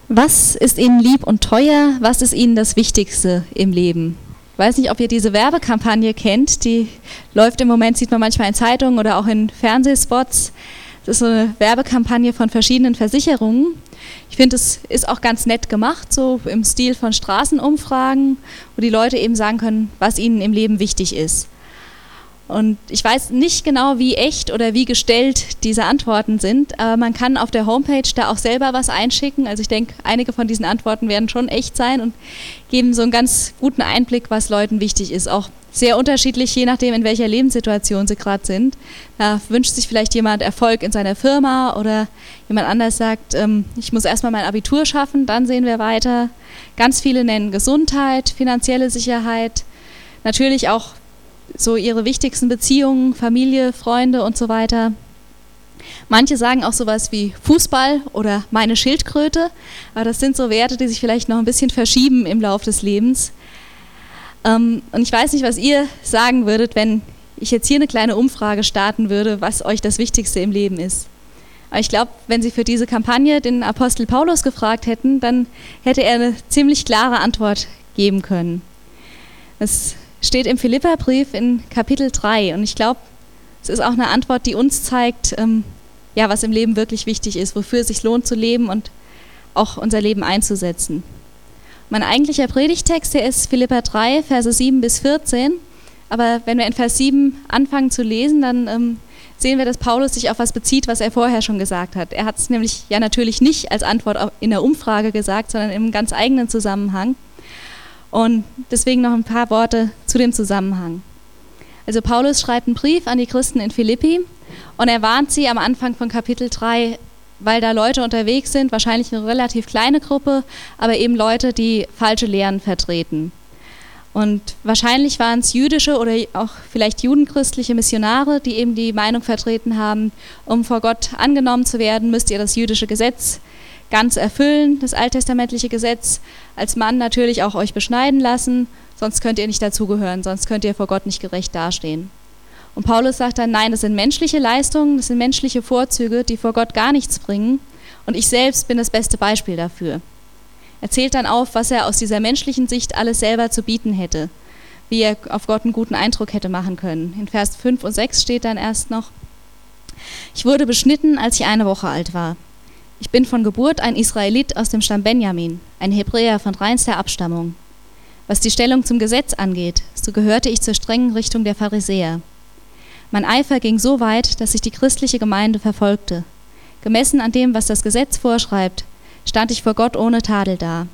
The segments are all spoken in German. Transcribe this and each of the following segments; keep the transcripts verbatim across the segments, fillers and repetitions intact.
Was ist Ihnen lieb und teuer? Was ist Ihnen das Wichtigste im Leben? Ich weiß nicht, ob ihr diese Werbekampagne kennt, die läuft im Moment, sieht man manchmal in Zeitungen oder auch in Fernsehspots. Das ist so eine Werbekampagne von verschiedenen Versicherungen. Ich finde, es ist auch ganz nett gemacht, so im Stil von Straßenumfragen, wo die Leute eben sagen können, was ihnen im Leben wichtig ist. Und ich weiß nicht genau, wie echt oder wie gestellt diese Antworten sind, aber man kann auf der Homepage da auch selber was einschicken. Also ich denke, einige von diesen Antworten werden schon echt sein und geben so einen ganz guten Einblick, was Leuten wichtig ist. Auch sehr unterschiedlich, je nachdem, in welcher Lebenssituation sie gerade sind. Da wünscht sich vielleicht jemand Erfolg in seiner Firma oder jemand anders sagt, ähm, ich muss erstmal mein Abitur schaffen, dann sehen wir weiter. Ganz viele nennen Gesundheit, finanzielle Sicherheit, natürlich auch so ihre wichtigsten Beziehungen, Familie, Freunde und so weiter. Manche sagen auch sowas wie Fußball oder meine Schildkröte, aber das sind so Werte, die sich vielleicht noch ein bisschen verschieben im Laufe des Lebens. Ähm, und ich weiß nicht, was ihr sagen würdet, wenn ich jetzt hier eine kleine Umfrage starten würde, was euch das Wichtigste im Leben ist. Aber ich glaube, wenn Sie für diese Kampagne den Apostel Paulus gefragt hätten, dann hätte er eine ziemlich klare Antwort geben können. Das steht im Philipperbrief in Kapitel drei und ich glaube, es ist auch eine Antwort, die uns zeigt, ähm, ja, was im Leben wirklich wichtig ist, wofür es sich lohnt zu leben und auch unser Leben einzusetzen. Mein eigentlicher Predigtext, der ist Philipper drei, Verse sieben bis vierzehn, aber wenn wir in Vers sieben anfangen zu lesen, dann ähm, sehen wir, dass Paulus sich auf was bezieht, was er vorher schon gesagt hat. Er hat es nämlich ja natürlich nicht als Antwort in der Umfrage gesagt, sondern im ganz eigenen Zusammenhang. Und deswegen noch ein paar Worte zu dem Zusammenhang. Also Paulus schreibt einen Brief an die Christen in Philippi und er warnt sie am Anfang von Kapitel drei, weil da Leute unterwegs sind, wahrscheinlich eine relativ kleine Gruppe, aber eben Leute, die falsche Lehren vertreten. Und wahrscheinlich waren es jüdische oder auch vielleicht judenchristliche Missionare, die eben die Meinung vertreten haben, um vor Gott angenommen zu werden, müsst ihr das jüdische Gesetz ganz erfüllen, das alttestamentliche Gesetz, als Mann natürlich auch euch beschneiden lassen, sonst könnt ihr nicht dazugehören, sonst könnt ihr vor Gott nicht gerecht dastehen. Und Paulus sagt dann, nein, das sind menschliche Leistungen, das sind menschliche Vorzüge, die vor Gott gar nichts bringen und ich selbst bin das beste Beispiel dafür. Er zählt dann auf, was er aus dieser menschlichen Sicht alles selber zu bieten hätte, wie er auf Gott einen guten Eindruck hätte machen können. In Vers fünf und sechs steht dann erst noch, ich wurde beschnitten, als ich eine Woche alt war. Ich bin von Geburt ein Israelit aus dem Stamm Benjamin, ein Hebräer von reinster Abstammung. Was die Stellung zum Gesetz angeht, so gehörte ich zur strengen Richtung der Pharisäer. Mein Eifer ging so weit, dass ich die christliche Gemeinde verfolgte. Gemessen an dem, was das Gesetz vorschreibt, stand ich vor Gott ohne Tadel da.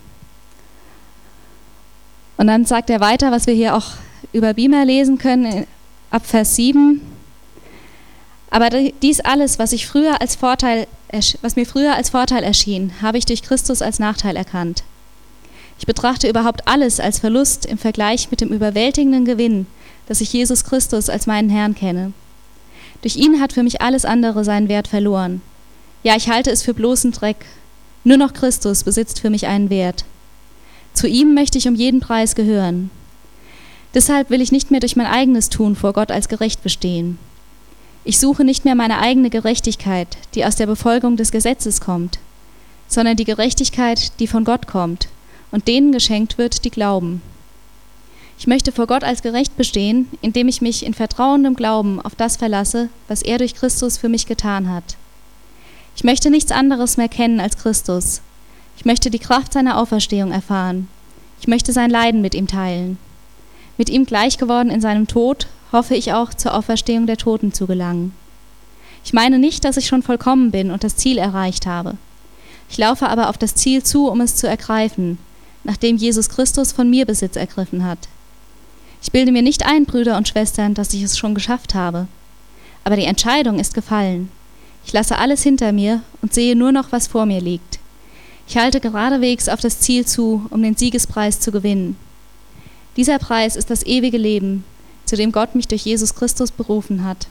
Und dann sagt er weiter, was wir hier auch über Beamer lesen können, ab Vers sieben. Aber dies alles, was ich früher als Vorteil, was mir früher als Vorteil erschien, habe ich durch Christus als Nachteil erkannt. Ich betrachte überhaupt alles als Verlust im Vergleich mit dem überwältigenden Gewinn, dass ich Jesus Christus als meinen Herrn kenne. Durch ihn hat für mich alles andere seinen Wert verloren. Ja, ich halte es für bloßen Dreck. Nur noch Christus besitzt für mich einen Wert. Zu ihm möchte ich um jeden Preis gehören. Deshalb will ich nicht mehr durch mein eigenes Tun vor Gott als gerecht bestehen. Ich suche nicht mehr meine eigene Gerechtigkeit, die aus der Befolgung des Gesetzes kommt, sondern die Gerechtigkeit, die von Gott kommt und denen geschenkt wird, die glauben. Ich möchte vor Gott als gerecht bestehen, indem ich mich in vertrauendem Glauben auf das verlasse, was er durch Christus für mich getan hat. Ich möchte nichts anderes mehr kennen als Christus. Ich möchte die Kraft seiner Auferstehung erfahren. Ich möchte sein Leiden mit ihm teilen. Mit ihm gleich geworden in seinem Tod, hoffe ich auch, zur Auferstehung der Toten zu gelangen. Ich meine nicht, dass ich schon vollkommen bin und das Ziel erreicht habe. Ich laufe aber auf das Ziel zu, um es zu ergreifen, nachdem Jesus Christus von mir Besitz ergriffen hat. Ich bilde mir nicht ein, Brüder und Schwestern, dass ich es schon geschafft habe. Aber die Entscheidung ist gefallen. Ich lasse alles hinter mir und sehe nur noch, was vor mir liegt. Ich halte geradewegs auf das Ziel zu, um den Siegespreis zu gewinnen. Dieser Preis ist das ewige Leben, zu dem Gott mich durch Jesus Christus berufen hat.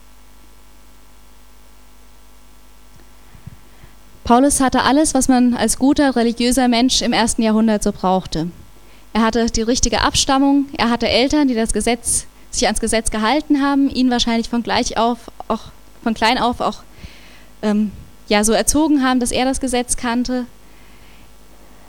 Paulus hatte alles, was man als guter religiöser Mensch im ersten Jahrhundert so brauchte. Er hatte die richtige Abstammung, er hatte Eltern, die das Gesetz, sich ans Gesetz gehalten haben, ihn wahrscheinlich von gleich auf, auch von klein auf auch ähm, ja, so erzogen haben, dass er das Gesetz kannte.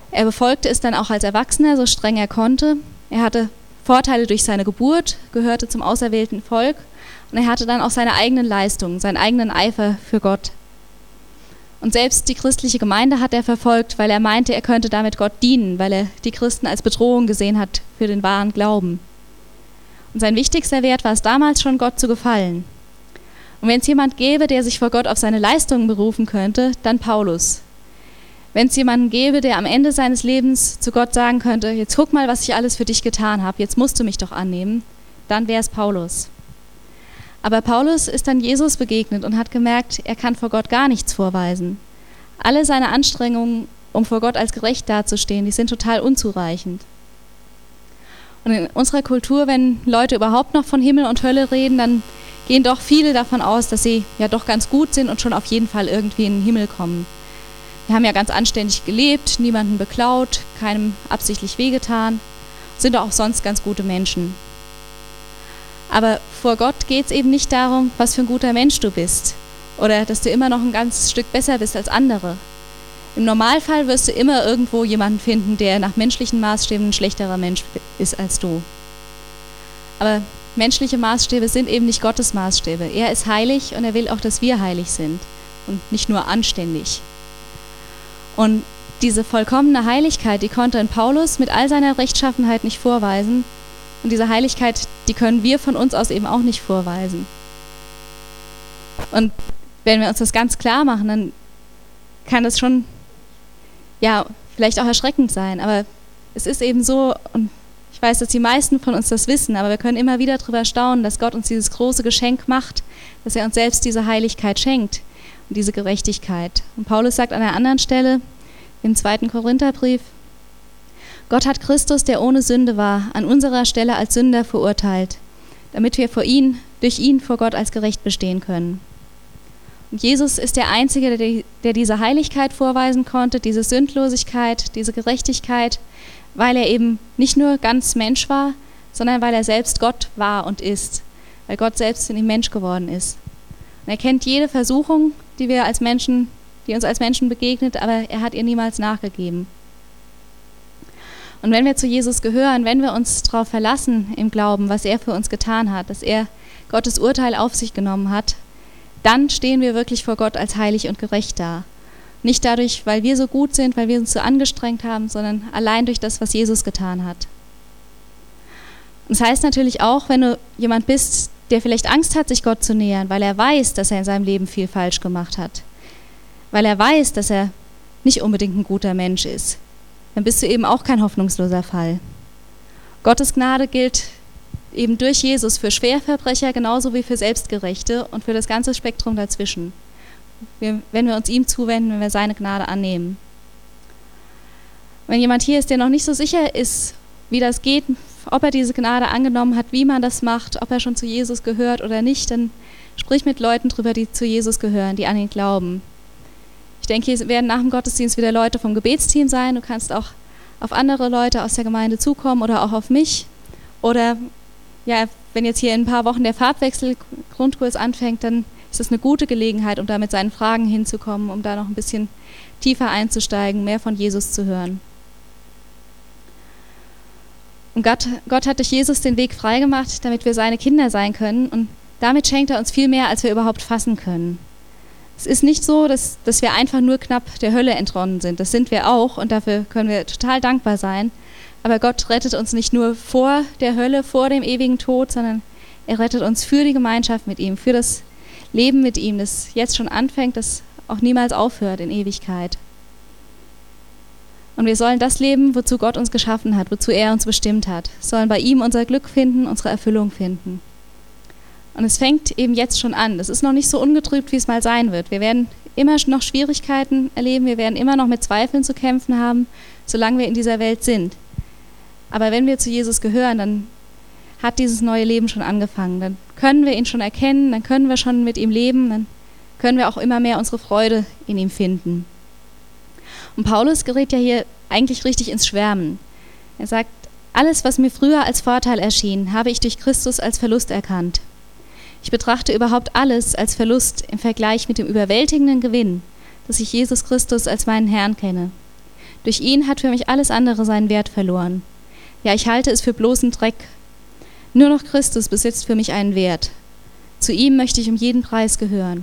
Er befolgte es dann auch als Erwachsener, so streng er konnte. Er hatte Vorteile durch seine Geburt, gehörte zum auserwählten Volk und er hatte dann auch seine eigenen Leistungen, seinen eigenen Eifer für Gott. Und selbst die christliche Gemeinde hat er verfolgt, weil er meinte, er könnte damit Gott dienen, weil er die Christen als Bedrohung gesehen hat für den wahren Glauben. Und sein wichtigster Wert war es damals schon, Gott zu gefallen. Und wenn es jemand gäbe, der sich vor Gott auf seine Leistungen berufen könnte, dann Paulus. Wenn es jemanden gäbe, der am Ende seines Lebens zu Gott sagen könnte, jetzt guck mal, was ich alles für dich getan habe, jetzt musst du mich doch annehmen, dann wäre es Paulus. Aber Paulus ist dann Jesus begegnet und hat gemerkt, er kann vor Gott gar nichts vorweisen. Alle seine Anstrengungen, um vor Gott als gerecht dazustehen, die sind total unzureichend. Und in unserer Kultur, wenn Leute überhaupt noch von Himmel und Hölle reden, dann gehen doch viele davon aus, dass sie ja doch ganz gut sind und schon auf jeden Fall irgendwie in den Himmel kommen. Wir haben ja ganz anständig gelebt, niemanden beklaut, keinem absichtlich wehgetan, sind doch auch sonst ganz gute Menschen. Aber vor Gott geht es eben nicht darum, was für ein guter Mensch du bist oder dass du immer noch ein ganzes Stück besser bist als andere. Im Normalfall wirst du immer irgendwo jemanden finden, der nach menschlichen Maßstäben ein schlechterer Mensch ist als du. Aber menschliche Maßstäbe sind eben nicht Gottes Maßstäbe. Er ist heilig und er will auch, dass wir heilig sind und nicht nur anständig. Und diese vollkommene Heiligkeit, die konnte in Paulus mit all seiner Rechtschaffenheit nicht vorweisen. Und diese Heiligkeit, die können wir von uns aus eben auch nicht vorweisen. Und wenn wir uns das ganz klar machen, dann kann das schon, ja, vielleicht auch erschreckend sein. Aber es ist eben so, und ich weiß, dass die meisten von uns das wissen, aber wir können immer wieder darüber staunen, dass Gott uns dieses große Geschenk macht, dass er uns selbst diese Heiligkeit schenkt und diese Gerechtigkeit. Und Paulus sagt an einer anderen Stelle im zweiten Korintherbrief, Gott hat Christus, der ohne Sünde war, an unserer Stelle als Sünder verurteilt, damit wir vor ihn, durch ihn vor Gott als gerecht bestehen können. Und Jesus ist der Einzige, der, der diese Heiligkeit vorweisen konnte, diese Sündlosigkeit, diese Gerechtigkeit, weil er eben nicht nur ganz Mensch war, sondern weil er selbst Gott war und ist, weil Gott selbst in ihm Mensch geworden ist. Und er kennt jede Versuchung, die wir als Menschen, die uns als Menschen begegnet, aber er hat ihr niemals nachgegeben. Und wenn wir zu Jesus gehören, wenn wir uns darauf verlassen im Glauben, was er für uns getan hat, dass er Gottes Urteil auf sich genommen hat, dann stehen wir wirklich vor Gott als heilig und gerecht da. Nicht dadurch, weil wir so gut sind, weil wir uns so angestrengt haben, sondern allein durch das, was Jesus getan hat. Und das heißt natürlich auch, wenn du jemand bist, der vielleicht Angst hat, sich Gott zu nähern, weil er weiß, dass er in seinem Leben viel falsch gemacht hat, weil er weiß, dass er nicht unbedingt ein guter Mensch ist, dann bist du eben auch kein hoffnungsloser Fall. Gottes Gnade gilt eben durch Jesus für Schwerverbrecher genauso wie für Selbstgerechte und für das ganze Spektrum dazwischen. Wir, wenn wir uns ihm zuwenden, wenn wir seine Gnade annehmen. Wenn jemand hier ist, der noch nicht so sicher ist, wie das geht, ob er diese Gnade angenommen hat, wie man das macht, ob er schon zu Jesus gehört oder nicht, dann sprich mit Leuten drüber, die zu Jesus gehören, die an ihn glauben. Ich denke, hier werden nach dem Gottesdienst wieder Leute vom Gebetsteam sein. Du kannst auch auf andere Leute aus der Gemeinde zukommen oder auch auf mich. Oder ja, wenn jetzt hier in ein paar Wochen der Farbwechsel-Grundkurs anfängt, dann ist das eine gute Gelegenheit, um da mit seinen Fragen hinzukommen, um da noch ein bisschen tiefer einzusteigen, mehr von Jesus zu hören. Und Gott, Gott hat durch Jesus den Weg freigemacht, damit wir seine Kinder sein können. Und damit schenkt er uns viel mehr, als wir überhaupt fassen können. Es ist nicht so, dass, dass wir einfach nur knapp der Hölle entronnen sind. Das sind wir auch und dafür können wir total dankbar sein. Aber Gott rettet uns nicht nur vor der Hölle, vor dem ewigen Tod, sondern er rettet uns für die Gemeinschaft mit ihm, für das Leben mit ihm, das jetzt schon anfängt, das auch niemals aufhört in Ewigkeit. Und wir sollen das leben, wozu Gott uns geschaffen hat, wozu er uns bestimmt hat. Wir sollen bei ihm unser Glück finden, unsere Erfüllung finden. Und es fängt eben jetzt schon an. Das ist noch nicht so ungetrübt, wie es mal sein wird. Wir werden immer noch Schwierigkeiten erleben, wir werden immer noch mit Zweifeln zu kämpfen haben, solange wir in dieser Welt sind. Aber wenn wir zu Jesus gehören, dann hat dieses neue Leben schon angefangen. Dann können wir ihn schon erkennen, dann können wir schon mit ihm leben, dann können wir auch immer mehr unsere Freude in ihm finden. Und Paulus gerät ja hier eigentlich richtig ins Schwärmen. Er sagt, alles, was mir früher als Vorteil erschien, habe ich durch Christus als Verlust erkannt. Ich betrachte überhaupt alles als Verlust im Vergleich mit dem überwältigenden Gewinn, dass ich Jesus Christus als meinen Herrn kenne. Durch ihn hat für mich alles andere seinen Wert verloren. Ja, ich halte es für bloßen Dreck. Nur noch Christus besitzt für mich einen Wert. Zu ihm möchte ich um jeden Preis gehören.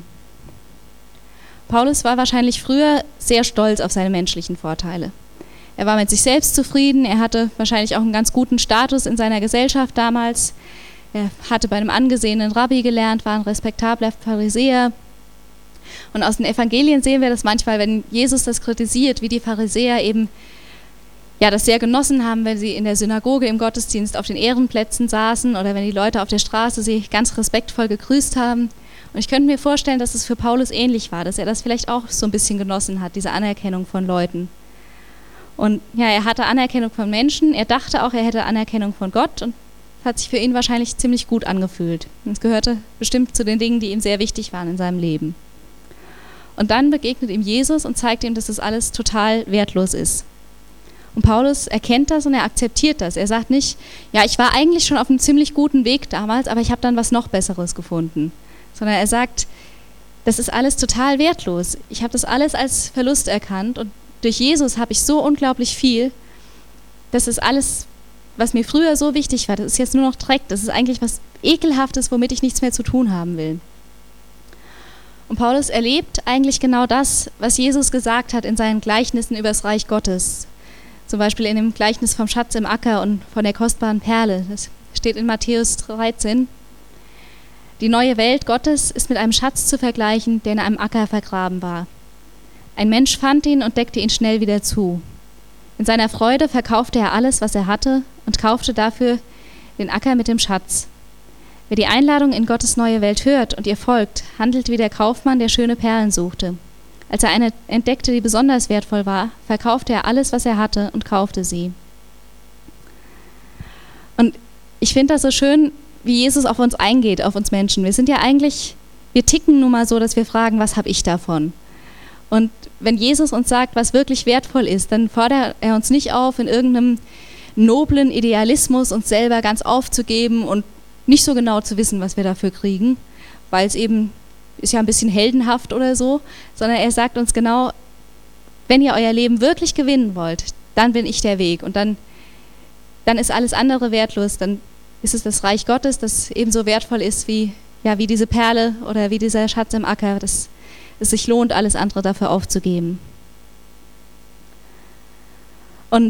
Paulus war wahrscheinlich früher sehr stolz auf seine menschlichen Vorteile. Er war mit sich selbst zufrieden, er hatte wahrscheinlich auch einen ganz guten Status in seiner Gesellschaft damals. Er hatte bei einem angesehenen Rabbi gelernt, war ein respektabler Pharisäer. Und aus den Evangelien sehen wir das manchmal, wenn Jesus das kritisiert, wie die Pharisäer eben ja, das sehr genossen haben, wenn sie in der Synagoge im Gottesdienst auf den Ehrenplätzen saßen oder wenn die Leute auf der Straße sie ganz respektvoll gegrüßt haben. Und ich könnte mir vorstellen, dass es für Paulus ähnlich war, dass er das vielleicht auch so ein bisschen genossen hat, diese Anerkennung von Leuten. Und ja, er hatte Anerkennung von Menschen, er dachte auch, er hätte Anerkennung von Gott und hat sich für ihn wahrscheinlich ziemlich gut angefühlt. Und es gehörte bestimmt zu den Dingen, die ihm sehr wichtig waren in seinem Leben. Und dann begegnet ihm Jesus und zeigt ihm, dass das alles total wertlos ist. Und Paulus erkennt das und er akzeptiert das. Er sagt nicht, ja, ich war eigentlich schon auf einem ziemlich guten Weg damals, aber ich habe dann was noch Besseres gefunden. Sondern er sagt, das ist alles total wertlos. Ich habe das alles als Verlust erkannt und durch Jesus habe ich so unglaublich viel, das ist alles, was mir früher so wichtig war, das ist jetzt nur noch Dreck, das ist eigentlich was Ekelhaftes, womit ich nichts mehr zu tun haben will. Und Paulus erlebt eigentlich genau das, was Jesus gesagt hat in seinen Gleichnissen über das Reich Gottes. Zum Beispiel in dem Gleichnis vom Schatz im Acker und von der kostbaren Perle. Das steht in Matthäus dreizehn. Die neue Welt Gottes ist mit einem Schatz zu vergleichen, der in einem Acker vergraben war. Ein Mensch fand ihn und deckte ihn schnell wieder zu. In seiner Freude verkaufte er alles, was er hatte, und kaufte dafür den Acker mit dem Schatz. Wer die Einladung in Gottes neue Welt hört und ihr folgt, handelt wie der Kaufmann, der schöne Perlen suchte. Als er eine entdeckte, die besonders wertvoll war, verkaufte er alles, was er hatte, und kaufte sie. Und ich finde das so schön, wie Jesus auf uns eingeht, auf uns Menschen. Wir sind ja eigentlich, wir ticken nun mal so, dass wir fragen, was habe ich davon? Und wenn Jesus uns sagt, was wirklich wertvoll ist, dann fordert er uns nicht auf, in irgendeinem noblen Idealismus uns selber ganz aufzugeben und nicht so genau zu wissen, was wir dafür kriegen, weil es eben ist ja ein bisschen heldenhaft oder so, sondern er sagt uns genau, wenn ihr euer Leben wirklich gewinnen wollt, dann bin ich der Weg und dann, dann ist alles andere wertlos, dann ist es das Reich Gottes, das ebenso wertvoll ist wie, ja, wie diese Perle oder wie dieser Schatz im Acker, dass es sich lohnt, alles andere dafür aufzugeben. Und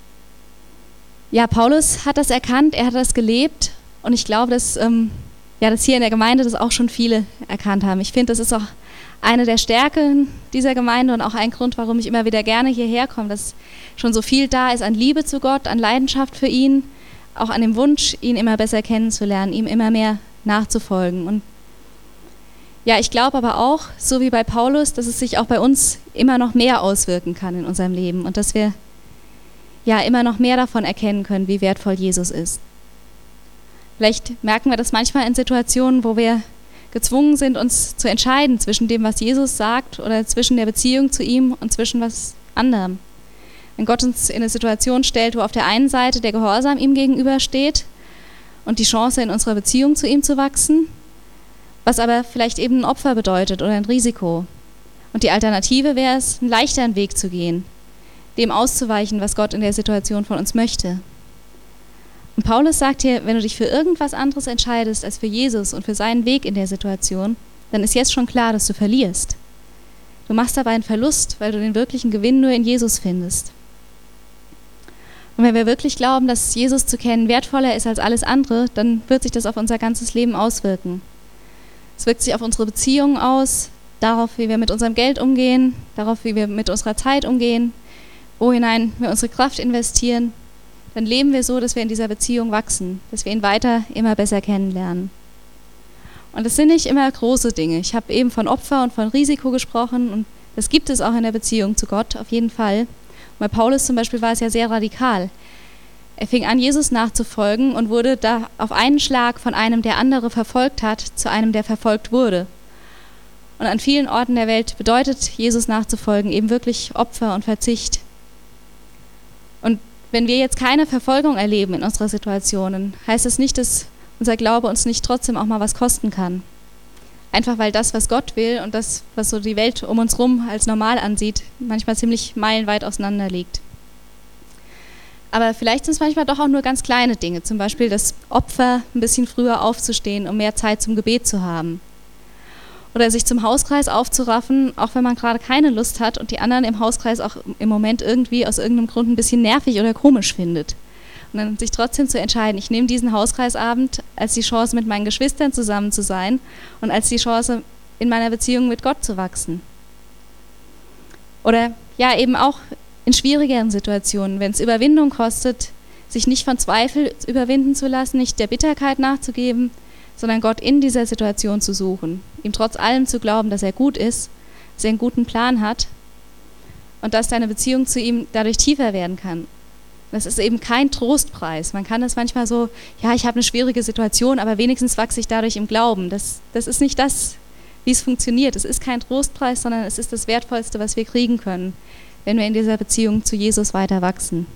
ja, Paulus hat das erkannt, er hat das gelebt und ich glaube, dass, ähm, ja, dass hier in der Gemeinde das auch schon viele erkannt haben. Ich finde, das ist auch eine der Stärken dieser Gemeinde und auch ein Grund, warum ich immer wieder gerne hierher komme, dass schon so viel da ist an Liebe zu Gott, an Leidenschaft für ihn, auch an dem Wunsch, ihn immer besser kennenzulernen, ihm immer mehr nachzufolgen. Und ja, ich glaube aber auch, so wie bei Paulus, dass es sich auch bei uns immer noch mehr auswirken kann in unserem Leben und dass wir ja immer noch mehr davon erkennen können, wie wertvoll Jesus ist. Vielleicht merken wir das manchmal in Situationen, wo wir gezwungen sind, uns zu entscheiden zwischen dem, was Jesus sagt oder zwischen der Beziehung zu ihm und zwischen was anderem. Wenn Gott uns in eine Situation stellt, wo auf der einen Seite der Gehorsam ihm gegenübersteht und die Chance, in unserer Beziehung zu ihm zu wachsen, was aber vielleicht eben ein Opfer bedeutet oder ein Risiko. Und die Alternative wäre es, einen leichteren Weg zu gehen, dem auszuweichen, was Gott in der Situation von uns möchte. Und Paulus sagt hier, wenn du dich für irgendwas anderes entscheidest als für Jesus und für seinen Weg in der Situation, dann ist jetzt schon klar, dass du verlierst. Du machst dabei einen Verlust, weil du den wirklichen Gewinn nur in Jesus findest. Und wenn wir wirklich glauben, dass Jesus zu kennen wertvoller ist als alles andere, dann wird sich das auf unser ganzes Leben auswirken. Es wirkt sich auf unsere Beziehungen aus, darauf, wie wir mit unserem Geld umgehen, darauf, wie wir mit unserer Zeit umgehen, wo hinein wir unsere Kraft investieren. Dann leben wir so, dass wir in dieser Beziehung wachsen, dass wir ihn weiter immer besser kennenlernen. Und das sind nicht immer große Dinge. Ich habe eben von Opfer und von Risiko gesprochen und das gibt es auch in der Beziehung zu Gott, auf jeden Fall. Und bei Paulus zum Beispiel war es ja sehr radikal. Er fing an, Jesus nachzufolgen und wurde da auf einen Schlag von einem, der andere verfolgt hat, zu einem, der verfolgt wurde. Und an vielen Orten der Welt bedeutet Jesus nachzufolgen eben wirklich Opfer und Verzicht. Und wenn wir jetzt keine Verfolgung erleben in unserer Situation, dann heißt das nicht, dass unser Glaube uns nicht trotzdem auch mal was kosten kann. Einfach weil das, was Gott will und das, was so die Welt um uns rum als normal ansieht, manchmal ziemlich meilenweit auseinander liegt. Aber vielleicht sind es manchmal doch auch nur ganz kleine Dinge, zum Beispiel das Opfer, ein bisschen früher aufzustehen, um mehr Zeit zum Gebet zu haben. Oder sich zum Hauskreis aufzuraffen, auch wenn man gerade keine Lust hat und die anderen im Hauskreis auch im Moment irgendwie aus irgendeinem Grund ein bisschen nervig oder komisch findet. Und dann sich trotzdem zu entscheiden, ich nehme diesen Hauskreisabend als die Chance, mit meinen Geschwistern zusammen zu sein und als die Chance, in meiner Beziehung mit Gott zu wachsen. Oder ja, eben auch in schwierigeren Situationen, wenn es Überwindung kostet, sich nicht von Zweifel überwinden zu lassen, nicht der Bitterkeit nachzugeben, sondern Gott in dieser Situation zu suchen, ihm trotz allem zu glauben, dass er gut ist, dass er einen guten Plan hat und dass deine Beziehung zu ihm dadurch tiefer werden kann. Das ist eben kein Trostpreis. Man kann das manchmal so, ja, ich habe eine schwierige Situation, aber wenigstens wachse ich dadurch im Glauben. Das, das ist nicht das, wie es funktioniert. Es ist kein Trostpreis, sondern es ist das Wertvollste, was wir kriegen können, wenn wir in dieser Beziehung zu Jesus weiter wachsen.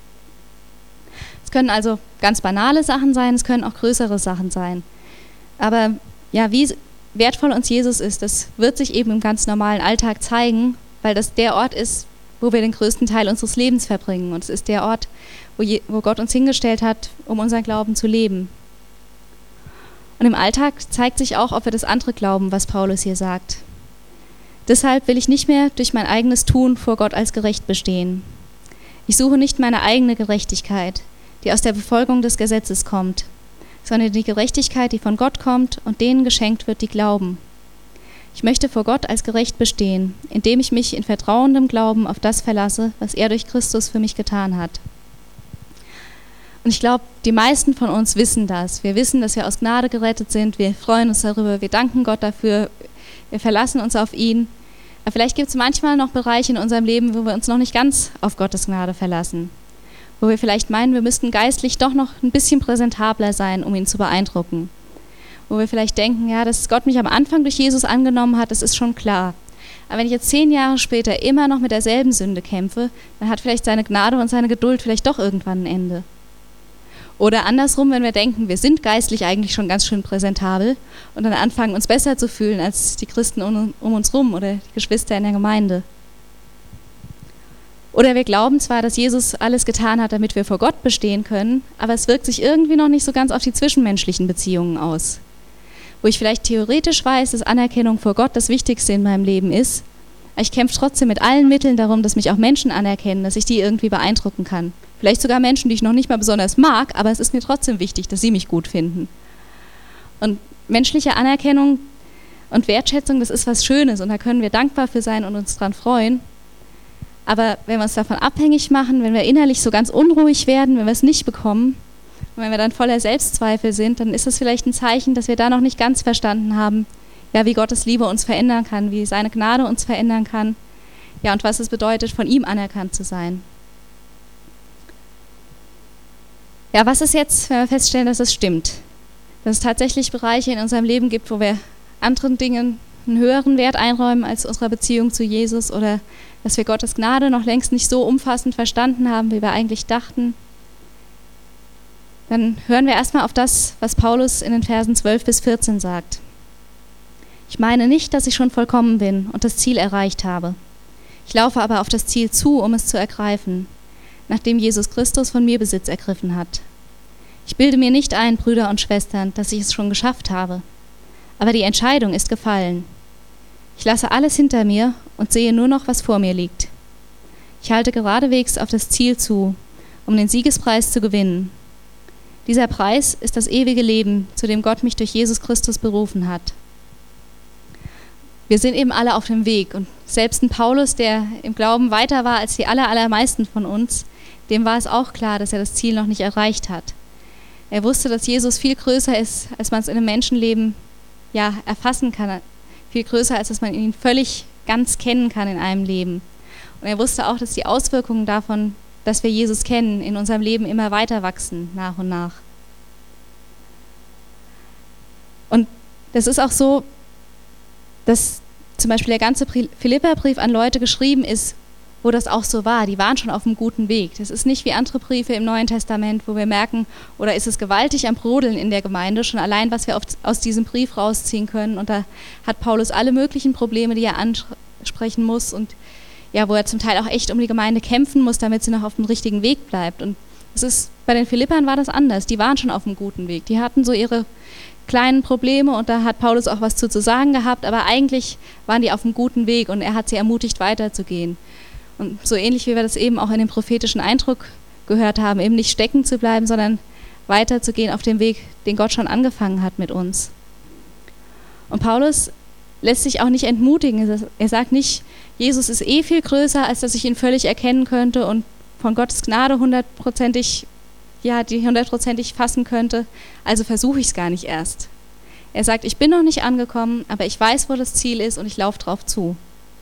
Es können also ganz banale Sachen sein, es können auch größere Sachen sein. Aber ja, wie wertvoll uns Jesus ist, das wird sich eben im ganz normalen Alltag zeigen, weil das der Ort ist, wo wir den größten Teil unseres Lebens verbringen. Und es ist der Ort, wo, je, wo Gott uns hingestellt hat, um unseren Glauben zu leben. Und im Alltag zeigt sich auch, ob wir das andere glauben, was Paulus hier sagt. Deshalb will ich nicht mehr durch mein eigenes Tun vor Gott als gerecht bestehen. Ich suche nicht meine eigene Gerechtigkeit, die aus der Befolgung des Gesetzes kommt, sondern die Gerechtigkeit, die von Gott kommt und denen geschenkt wird, die glauben. Ich möchte vor Gott als gerecht bestehen, indem ich mich in vertrauendem Glauben auf das verlasse, was er durch Christus für mich getan hat. Und ich glaube, die meisten von uns wissen das. Wir wissen, dass wir aus Gnade gerettet sind, wir freuen uns darüber, wir danken Gott dafür, wir verlassen uns auf ihn. Aber vielleicht gibt es manchmal noch Bereiche in unserem Leben, wo wir uns noch nicht ganz auf Gottes Gnade verlassen. Wo wir vielleicht meinen, wir müssten geistlich doch noch ein bisschen präsentabler sein, um ihn zu beeindrucken. Wo wir vielleicht denken, ja, dass Gott mich am Anfang durch Jesus angenommen hat, das ist schon klar. Aber wenn ich jetzt zehn Jahre später immer noch mit derselben Sünde kämpfe, dann hat vielleicht seine Gnade und seine Geduld vielleicht doch irgendwann ein Ende. Oder andersrum, wenn wir denken, wir sind geistlich eigentlich schon ganz schön präsentabel und dann anfangen, uns besser zu fühlen als die Christen um, um uns rum oder die Geschwister in der Gemeinde. Oder wir glauben zwar, dass Jesus alles getan hat, damit wir vor Gott bestehen können, aber es wirkt sich irgendwie noch nicht so ganz auf die zwischenmenschlichen Beziehungen aus. Wo ich vielleicht theoretisch weiß, dass Anerkennung vor Gott das Wichtigste in meinem Leben ist, aber ich kämpfe trotzdem mit allen Mitteln darum, dass mich auch Menschen anerkennen, dass ich die irgendwie beeindrucken kann. Vielleicht sogar Menschen, die ich noch nicht mal besonders mag, aber es ist mir trotzdem wichtig, dass sie mich gut finden. Und menschliche Anerkennung und Wertschätzung, das ist was Schönes und da können wir dankbar für sein und uns dran freuen. Aber wenn wir uns davon abhängig machen, wenn wir innerlich so ganz unruhig werden, wenn wir es nicht bekommen und wenn wir dann voller Selbstzweifel sind, dann ist das vielleicht ein Zeichen, dass wir da noch nicht ganz verstanden haben, ja, wie Gottes Liebe uns verändern kann, wie seine Gnade uns verändern kann, ja, und was es bedeutet, von ihm anerkannt zu sein. Ja, was ist jetzt, wenn wir feststellen, dass es stimmt? Dass es tatsächlich Bereiche in unserem Leben gibt, wo wir anderen Dingen einen höheren Wert einräumen als unserer Beziehung zu Jesus oder dass wir Gottes Gnade noch längst nicht so umfassend verstanden haben, wie wir eigentlich dachten. Dann hören wir erstmal auf das, was Paulus in den Versen zwölf bis vierzehn sagt. Ich meine nicht, dass ich schon vollkommen bin und das Ziel erreicht habe. Ich laufe aber auf das Ziel zu, um es zu ergreifen, nachdem Jesus Christus von mir Besitz ergriffen hat. Ich bilde mir nicht ein, Brüder und Schwestern, dass ich es schon geschafft habe. Aber die Entscheidung ist gefallen. Ich lasse alles hinter mir und sehe nur noch, was vor mir liegt. Ich halte geradewegs auf das Ziel zu, um den Siegespreis zu gewinnen. Dieser Preis ist das ewige Leben, zu dem Gott mich durch Jesus Christus berufen hat. Wir sind eben alle auf dem Weg und selbst ein Paulus, der im Glauben weiter war als die aller, allermeisten von uns, dem war es auch klar, dass er das Ziel noch nicht erreicht hat. Er wusste, dass Jesus viel größer ist, als man es in einem Menschenleben ja, erfassen kann, viel größer, als dass man ihn völlig ganz kennen kann in einem Leben. Und er wusste auch, dass die Auswirkungen davon, dass wir Jesus kennen, in unserem Leben immer weiter wachsen, nach und nach. Und das ist auch so, dass zum Beispiel der ganze Philipperbrief an Leute geschrieben ist, wo das auch so war. Die waren schon auf einem guten Weg. Das ist nicht wie andere Briefe im Neuen Testament, wo wir merken, oder ist es gewaltig am Brodeln in der Gemeinde, schon allein, was wir aus diesem Brief rausziehen können. Und da hat Paulus alle möglichen Probleme, die er ansprechen muss und ja, wo er zum Teil auch echt um die Gemeinde kämpfen muss, damit sie noch auf dem richtigen Weg bleibt. Und es ist, bei den Philippern war das anders. Die waren schon auf einem guten Weg. Die hatten so ihre kleinen Probleme und da hat Paulus auch was zu, zu sagen gehabt, aber eigentlich waren die auf einem guten Weg und er hat sie ermutigt, weiterzugehen. Und so ähnlich wie wir das eben auch in dem prophetischen Eindruck gehört haben, eben nicht stecken zu bleiben, sondern weiterzugehen auf dem Weg, den Gott schon angefangen hat mit uns. Und Paulus lässt sich auch nicht entmutigen. Er sagt nicht, Jesus ist eh viel größer, als dass ich ihn völlig erkennen könnte und von Gottes Gnade hundertprozentig ja, die hundertprozentig fassen könnte, also versuche ich es gar nicht erst. Er sagt, ich bin noch nicht angekommen, aber ich weiß, wo das Ziel ist und ich laufe drauf zu.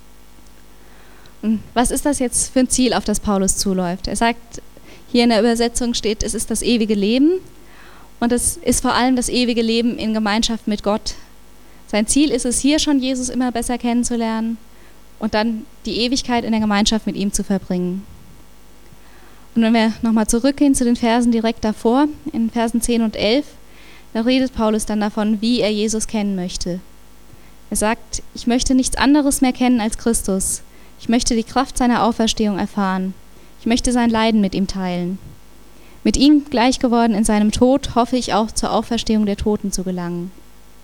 Und was ist das jetzt für ein Ziel, auf das Paulus zuläuft? Er sagt, hier in der Übersetzung steht, es ist das ewige Leben und es ist vor allem das ewige Leben in Gemeinschaft mit Gott. Sein Ziel ist es, hier schon Jesus immer besser kennenzulernen und dann die Ewigkeit in der Gemeinschaft mit ihm zu verbringen. Und wenn wir nochmal zurückgehen zu den Versen direkt davor, in Versen zehn und elf, da redet Paulus dann davon, wie er Jesus kennen möchte. Er sagt, ich möchte nichts anderes mehr kennen als Christus. Ich möchte die Kraft seiner Auferstehung erfahren. Ich möchte sein Leiden mit ihm teilen. Mit ihm gleich geworden in seinem Tod, hoffe ich auch zur Auferstehung der Toten zu gelangen.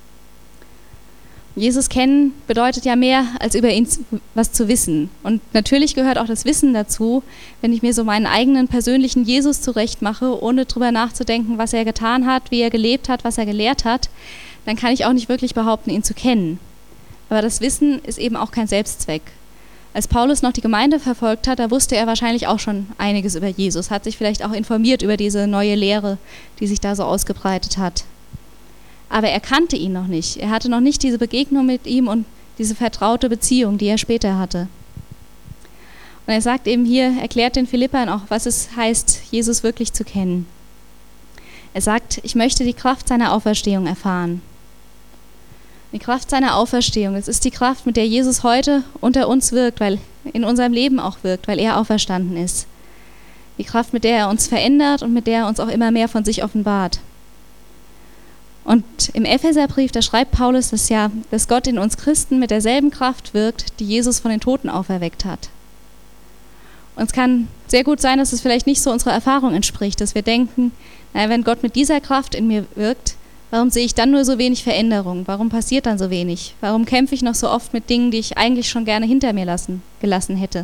Jesus kennen bedeutet ja mehr, als über ihn was zu wissen. Und natürlich gehört auch das Wissen dazu, wenn ich mir so meinen eigenen persönlichen Jesus zurechtmache, ohne drüber nachzudenken, was er getan hat, wie er gelebt hat, was er gelehrt hat, dann kann ich auch nicht wirklich behaupten, ihn zu kennen. Aber das Wissen ist eben auch kein Selbstzweck. Als Paulus noch die Gemeinde verfolgt hat, da wusste er wahrscheinlich auch schon einiges über Jesus, hat sich vielleicht auch informiert über diese neue Lehre, die sich da so ausgebreitet hat. Aber er kannte ihn noch nicht. Er hatte noch nicht diese Begegnung mit ihm und diese vertraute Beziehung, die er später hatte. Und er sagt eben hier, erklärt den Philippern auch, was es heißt, Jesus wirklich zu kennen. Er sagt, ich möchte die Kraft seiner Auferstehung erfahren. Die Kraft seiner Auferstehung, das ist die Kraft, mit der Jesus heute unter uns wirkt, weil in unserem Leben auch wirkt, weil er auferstanden ist. Die Kraft, mit der er uns verändert und mit der er uns auch immer mehr von sich offenbart. Und im Epheserbrief, da schreibt Paulus das ja, dass Gott in uns Christen mit derselben Kraft wirkt, die Jesus von den Toten auferweckt hat. Und es kann sehr gut sein, dass es vielleicht nicht so unserer Erfahrung entspricht, dass wir denken, naja, wenn Gott mit dieser Kraft in mir wirkt, warum sehe ich dann nur so wenig Veränderung? Warum passiert dann so wenig? Warum kämpfe ich noch so oft mit Dingen, die ich eigentlich schon gerne hinter mir lassen, gelassen hätte?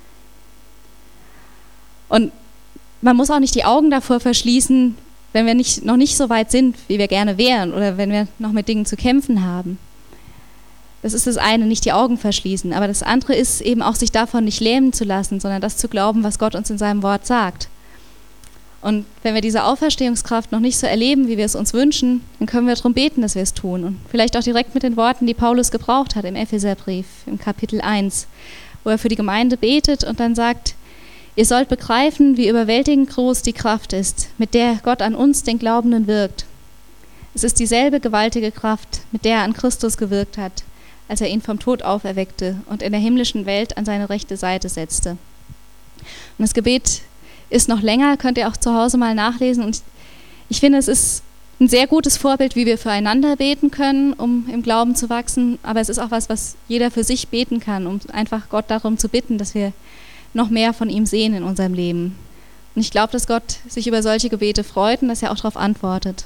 Und man muss auch nicht die Augen davor verschließen, wenn wir nicht, noch nicht so weit sind, wie wir gerne wären oder wenn wir noch mit Dingen zu kämpfen haben. Das ist das eine, nicht die Augen verschließen. Aber das andere ist eben auch, sich davon nicht lähmen zu lassen, sondern das zu glauben, was Gott uns in seinem Wort sagt. Und wenn wir diese Auferstehungskraft noch nicht so erleben, wie wir es uns wünschen, dann können wir darum beten, dass wir es tun. Und vielleicht auch direkt mit den Worten, die Paulus gebraucht hat im Epheserbrief, im Kapitel eins, wo er für die Gemeinde betet und dann sagt, ihr sollt begreifen, wie überwältigend groß die Kraft ist, mit der Gott an uns, den Glaubenden, wirkt. Es ist dieselbe gewaltige Kraft, mit der er an Christus gewirkt hat, als er ihn vom Tod auferweckte und in der himmlischen Welt an seine rechte Seite setzte. Und das Gebet ist noch länger, könnt ihr auch zu Hause mal nachlesen. Und ich finde, es ist ein sehr gutes Vorbild, wie wir füreinander beten können, um im Glauben zu wachsen. Aber es ist auch was, was jeder für sich beten kann, um einfach Gott darum zu bitten, dass wir noch mehr von ihm sehen in unserem Leben. Und ich glaube, dass Gott sich über solche Gebete freut und dass er auch darauf antwortet.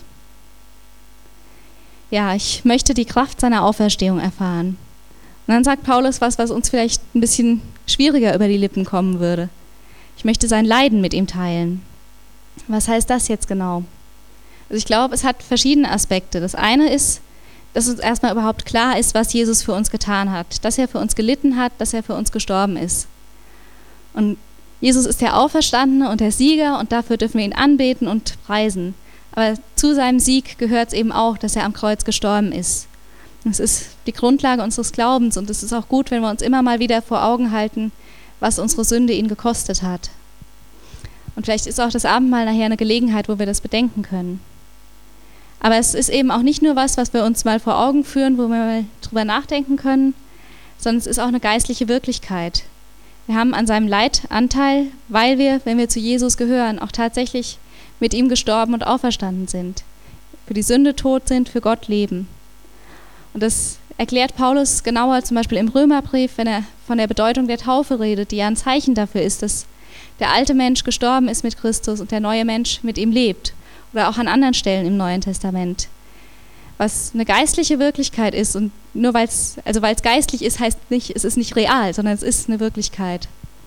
Ja, ich möchte die Kraft seiner Auferstehung erfahren. Und dann sagt Paulus was, was uns vielleicht ein bisschen schwieriger über die Lippen kommen würde. Ich möchte sein Leiden mit ihm teilen. Was heißt das jetzt genau? Also ich glaube, es hat verschiedene Aspekte. Das eine ist, dass uns erstmal überhaupt klar ist, was Jesus für uns getan hat. Dass er für uns gelitten hat, dass er für uns gestorben ist. Und Jesus ist der Auferstandene und der Sieger und dafür dürfen wir ihn anbeten und preisen. Aber zu seinem Sieg gehört es eben auch, dass er am Kreuz gestorben ist. Das ist die Grundlage unseres Glaubens und es ist auch gut, wenn wir uns immer mal wieder vor Augen halten, was unsere Sünde ihn gekostet hat. Und vielleicht ist auch das Abendmahl nachher eine Gelegenheit, wo wir das bedenken können. Aber es ist eben auch nicht nur was, was wir uns mal vor Augen führen, wo wir mal drüber nachdenken können, sondern es ist auch eine geistliche Wirklichkeit. Wir haben an seinem Leid Anteil, weil wir, wenn wir zu Jesus gehören, auch tatsächlich mit ihm gestorben und auferstanden sind. Für die Sünde tot sind, für Gott leben. Und das erklärt Paulus genauer zum Beispiel im Römerbrief, wenn er von der Bedeutung der Taufe redet, die ja ein Zeichen dafür ist, dass der alte Mensch gestorben ist mit Christus und der neue Mensch mit ihm lebt. Oder auch an anderen Stellen im Neuen Testament. Was eine geistliche Wirklichkeit ist, und nur weil es also weil es geistlich ist, heißt nicht, es ist nicht real, sondern es ist eine Wirklichkeit.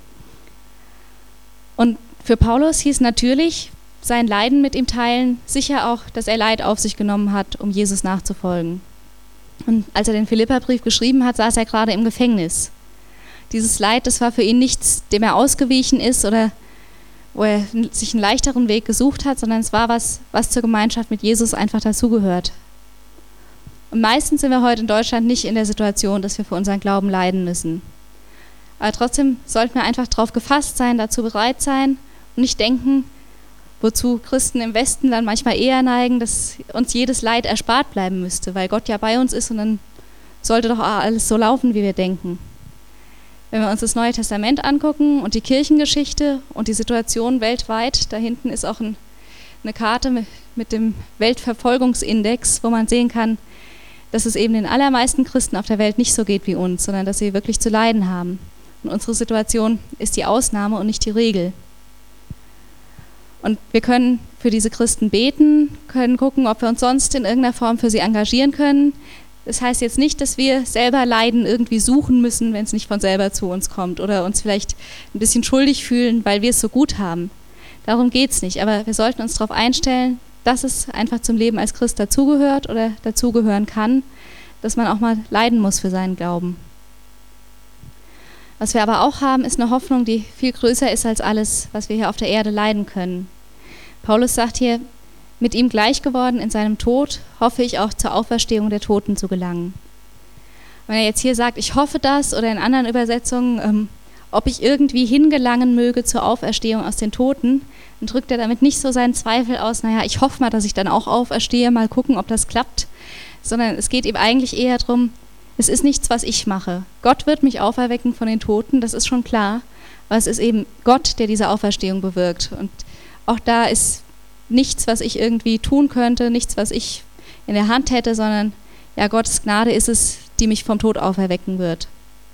Und für Paulus hieß natürlich sein Leiden mit ihm teilen, sicher auch, dass er Leid auf sich genommen hat, um Jesus nachzufolgen. Und als er den Philipperbrief geschrieben hat, saß er gerade im Gefängnis. Dieses Leid, das war für ihn nichts, dem er ausgewichen ist oder wo er sich einen leichteren Weg gesucht hat, sondern es war was, was zur Gemeinschaft mit Jesus einfach dazugehört. Und meistens sind wir heute in Deutschland nicht in der Situation, dass wir für unseren Glauben leiden müssen. Aber trotzdem sollten wir einfach darauf gefasst sein, dazu bereit sein und nicht denken, wozu Christen im Westen dann manchmal eher neigen, dass uns jedes Leid erspart bleiben müsste, weil Gott ja bei uns ist und dann sollte doch alles so laufen, wie wir denken. Wenn wir uns das Neue Testament angucken und die Kirchengeschichte und die Situation weltweit, da hinten ist auch ein, eine Karte mit, mit dem Weltverfolgungsindex, wo man sehen kann, dass es eben den allermeisten Christen auf der Welt nicht so geht wie uns, sondern dass sie wirklich zu leiden haben. Und unsere Situation ist die Ausnahme und nicht die Regel. Und wir können für diese Christen beten, können gucken, ob wir uns sonst in irgendeiner Form für sie engagieren können. Das heißt jetzt nicht, dass wir selber Leiden irgendwie suchen müssen, wenn es nicht von selber zu uns kommt oder uns vielleicht ein bisschen schuldig fühlen, weil wir es so gut haben. Darum geht es nicht, aber wir sollten uns darauf einstellen, dass es einfach zum Leben als Christ dazugehört oder dazugehören kann, dass man auch mal leiden muss für seinen Glauben. Was wir aber auch haben, ist eine Hoffnung, die viel größer ist als alles, was wir hier auf der Erde leiden können. Paulus sagt hier, mit ihm gleich geworden in seinem Tod, hoffe ich auch zur Auferstehung der Toten zu gelangen. Wenn er jetzt hier sagt, ich hoffe das, oder in anderen Übersetzungen, ähm, ob ich irgendwie hingelangen möge zur Auferstehung aus den Toten, dann drückt er damit nicht so seinen Zweifel aus, naja, ich hoffe mal, dass ich dann auch auferstehe, mal gucken, ob das klappt, sondern es geht ihm eigentlich eher darum, es ist nichts, was ich mache. Gott wird mich auferwecken von den Toten, das ist schon klar, aber es ist eben Gott, der diese Auferstehung bewirkt. Und auch da ist nichts, was ich irgendwie tun könnte, nichts, was ich in der Hand hätte, sondern ja, Gottes Gnade ist es, die mich vom Tod auferwecken wird.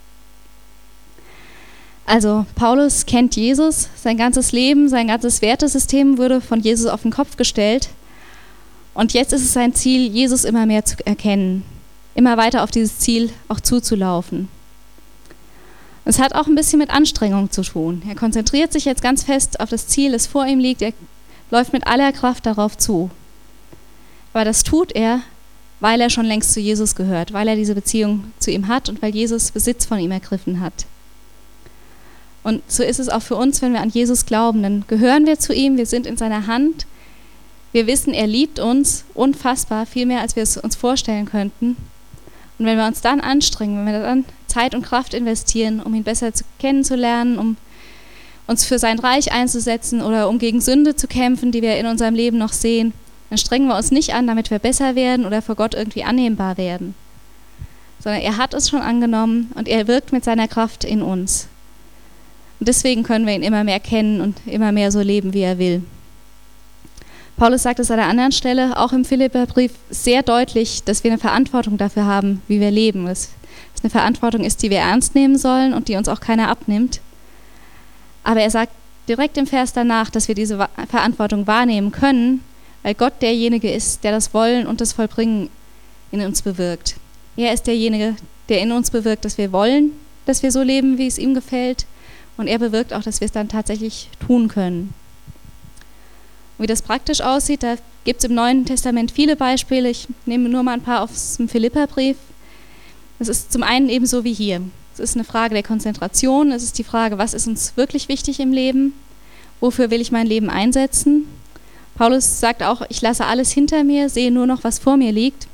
Also Paulus kennt Jesus, sein ganzes Leben, sein ganzes Wertesystem wurde von Jesus auf den Kopf gestellt und jetzt ist es sein Ziel, Jesus immer mehr zu erkennen, immer weiter auf dieses Ziel auch zuzulaufen. Es hat auch ein bisschen mit Anstrengung zu tun. Er konzentriert sich jetzt ganz fest auf das Ziel, das vor ihm liegt, er läuft mit aller Kraft darauf zu. Aber das tut er, weil er schon längst zu Jesus gehört, weil er diese Beziehung zu ihm hat und weil Jesus Besitz von ihm ergriffen hat. Und so ist es auch für uns, wenn wir an Jesus glauben, dann gehören wir zu ihm, wir sind in seiner Hand, wir wissen, er liebt uns unfassbar, viel mehr, als wir es uns vorstellen könnten. Und wenn wir uns dann anstrengen, wenn wir dann Zeit und Kraft investieren, um ihn besser zu kennenzulernen, um uns für sein Reich einzusetzen oder um gegen Sünde zu kämpfen, die wir in unserem Leben noch sehen, dann strengen wir uns nicht an, damit wir besser werden oder vor Gott irgendwie annehmbar werden. Sondern er hat es schon angenommen und er wirkt mit seiner Kraft in uns. Und deswegen können wir ihn immer mehr kennen und immer mehr so leben, wie er will. Paulus sagt es an einer anderen Stelle, auch im Philipperbrief, sehr deutlich, dass wir eine Verantwortung dafür haben, wie wir leben. Dass es eine Verantwortung ist, die wir ernst nehmen sollen und die uns auch keiner abnimmt. Aber er sagt direkt im Vers danach, dass wir diese Verantwortung wahrnehmen können, weil Gott derjenige ist, der das Wollen und das Vollbringen in uns bewirkt. Er ist derjenige, der in uns bewirkt, dass wir wollen, dass wir so leben, wie es ihm gefällt. Und er bewirkt auch, dass wir es dann tatsächlich tun können. Und wie das praktisch aussieht, da gibt es im Neuen Testament viele Beispiele. Ich nehme nur mal ein paar aus dem Philipperbrief. Es ist zum einen ebenso wie hier. Es ist eine Frage der Konzentration. Es ist die Frage, was ist uns wirklich wichtig im Leben? Wofür will ich mein Leben einsetzen? Paulus sagt auch, ich lasse alles hinter mir, sehe nur noch, was vor mir liegt.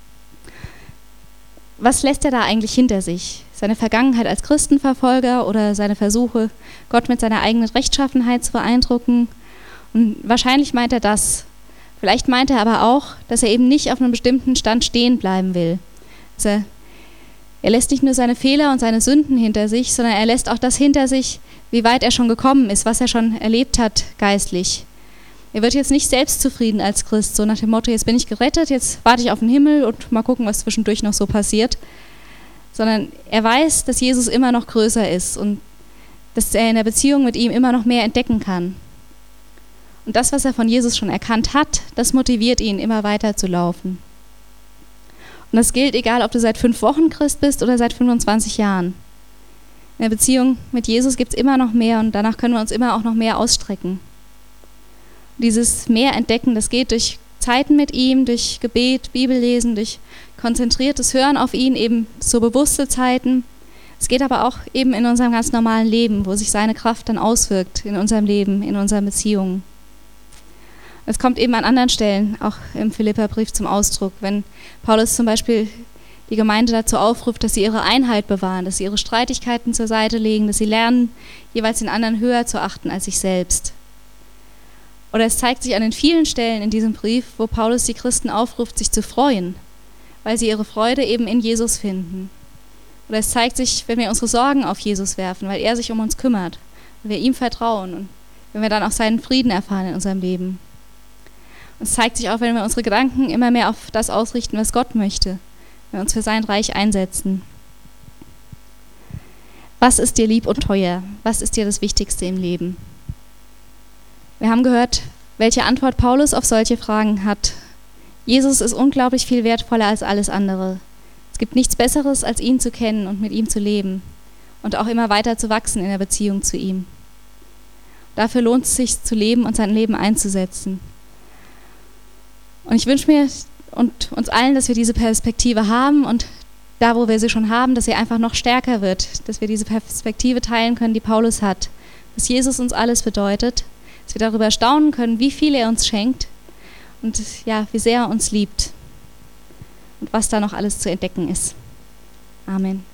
Was lässt er da eigentlich hinter sich? Seine Vergangenheit als Christenverfolger oder seine Versuche, Gott mit seiner eigenen Rechtschaffenheit zu beeindrucken? Und wahrscheinlich meint er das. Vielleicht meint er aber auch, dass er eben nicht auf einem bestimmten Stand stehen bleiben will. Dass er Er lässt nicht nur seine Fehler und seine Sünden hinter sich, sondern er lässt auch das hinter sich, wie weit er schon gekommen ist, was er schon erlebt hat geistlich. Er wird jetzt nicht selbstzufrieden als Christ, so nach dem Motto, jetzt bin ich gerettet, jetzt warte ich auf den Himmel und mal gucken, was zwischendurch noch so passiert, sondern er weiß, dass Jesus immer noch größer ist und dass er in der Beziehung mit ihm immer noch mehr entdecken kann. Und das, was er von Jesus schon erkannt hat, das motiviert ihn, immer weiter zu laufen. Und das gilt, egal ob du seit fünf Wochen Christ bist oder seit fünfundzwanzig Jahren. In der Beziehung mit Jesus gibt es immer noch mehr und danach können wir uns immer auch noch mehr ausstrecken. Und dieses mehr entdecken, das geht durch Zeiten mit ihm, durch Gebet, Bibellesen, durch konzentriertes Hören auf ihn, eben so bewusste Zeiten. Es geht aber auch eben in unserem ganz normalen Leben, wo sich seine Kraft dann auswirkt in unserem Leben, in unseren Beziehungen. Es kommt eben an anderen Stellen, auch im Philipperbrief zum Ausdruck, wenn Paulus zum Beispiel die Gemeinde dazu aufruft, dass sie ihre Einheit bewahren, dass sie ihre Streitigkeiten zur Seite legen, dass sie lernen, jeweils den anderen höher zu achten als sich selbst. Oder es zeigt sich an den vielen Stellen in diesem Brief, wo Paulus die Christen aufruft, sich zu freuen, weil sie ihre Freude eben in Jesus finden. Oder es zeigt sich, wenn wir unsere Sorgen auf Jesus werfen, weil er sich um uns kümmert, weil wir ihm vertrauen und wenn wir dann auch seinen Frieden erfahren in unserem Leben. Es zeigt sich auch, wenn wir unsere Gedanken immer mehr auf das ausrichten, was Gott möchte, wenn wir uns für sein Reich einsetzen. Was ist dir lieb und teuer? Was ist dir das Wichtigste im Leben? Wir haben gehört, welche Antwort Paulus auf solche Fragen hat. Jesus ist unglaublich viel wertvoller als alles andere. Es gibt nichts Besseres, als ihn zu kennen und mit ihm zu leben und auch immer weiter zu wachsen in der Beziehung zu ihm. Dafür lohnt es sich zu leben und sein Leben einzusetzen. Und ich wünsche mir und uns allen, dass wir diese Perspektive haben und da, wo wir sie schon haben, dass sie einfach noch stärker wird, dass wir diese Perspektive teilen können, die Paulus hat, dass Jesus uns alles bedeutet, dass wir darüber staunen können, wie viel er uns schenkt und ja, wie sehr er uns liebt und was da noch alles zu entdecken ist. Amen.